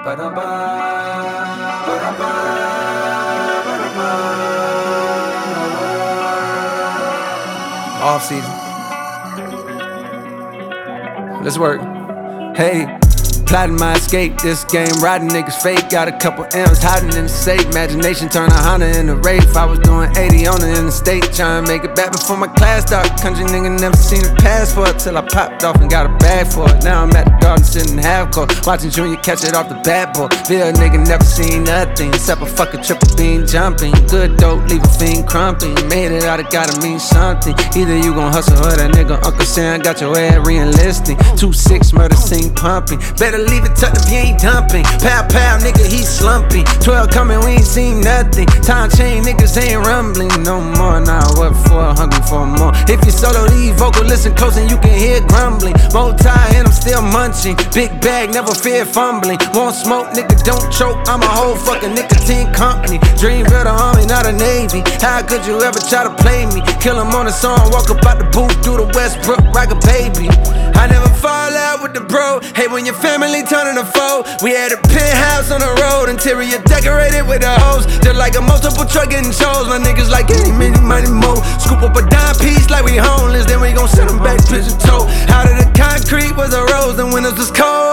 Off season. Let's work. Hey. Plotting my escape, this game, riding niggas fake. Got a couple M's hiding in the safe. Imagination turn a Honda into Wraith. I was doing 80 on the interstate, trying to make it back before my class started. Country nigga never seen a passport till I popped off and got a bag for it. Now I'm at the garden sitting half court, watching Junior catch it off the bat board. Bill nigga never seen nothing except a fucking triple beam jumping. Good dope, leave a fiend crumping. Made it out, it gotta mean something. Either you gon' hustle or that nigga Uncle Sam got your head re-enlisting. 2-6 murder scene pumping. Better leave it tucked if you ain't dumping. Pow pow, nigga, he slumping. 12 coming, we ain't seen nothing. Time chain, niggas ain't rumbling no more. Nah, what for? Hungry for more. If you solo lead vocal, listen close and you can hear grumbling. Multi and I'm still munching. Big bag, never fear fumbling. Won't smoke, nigga, don't choke. I'm a whole fucking nicotine company. Dream of the army, not a navy. How could you ever try to play me? Kill him on the song, walk up out the booth through the Westbrook like a baby. I never fall out with the bro. Hey, when your family turning a foe. We had a penthouse on the road, interior decorated with a hose. Just like a multiple truck getting shows. My niggas like any, many, money, mo. Scoop up a dime piece like we homeless, then we gon' send them back pigeon toe. Out of the concrete was a rose, the windows was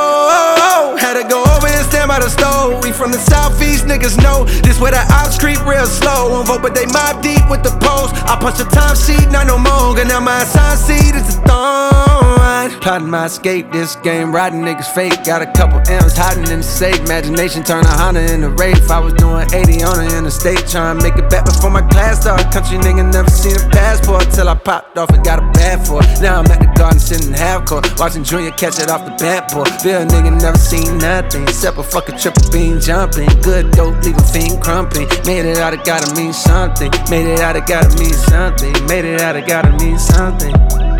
cold. Had to go over and stand by the stove. We from the southeast, niggas know this where the ops creep real slow. Won't vote, but they mob deep with the post. I punch the time sheet, not no more. And now my assigned seat is the thorn. Plotting my escape, this game, riding niggas fake. Got a couple M's hiding in the safe. Imagination turn a Honda into Wraith. I was doing 80 on the interstate, trying to make it back before my class started. Country nigga never seen a passport till I popped off and got a bag for it. Now I'm at the garden sitting half court, watching Junior catch it off the bat board. Bill nigga never seen nothing except a fucking triple beam jumping. Good dope, leave a fiend crumping. Made it out, it gotta mean something. Made it out, it gotta mean something. Made it out, it gotta mean something.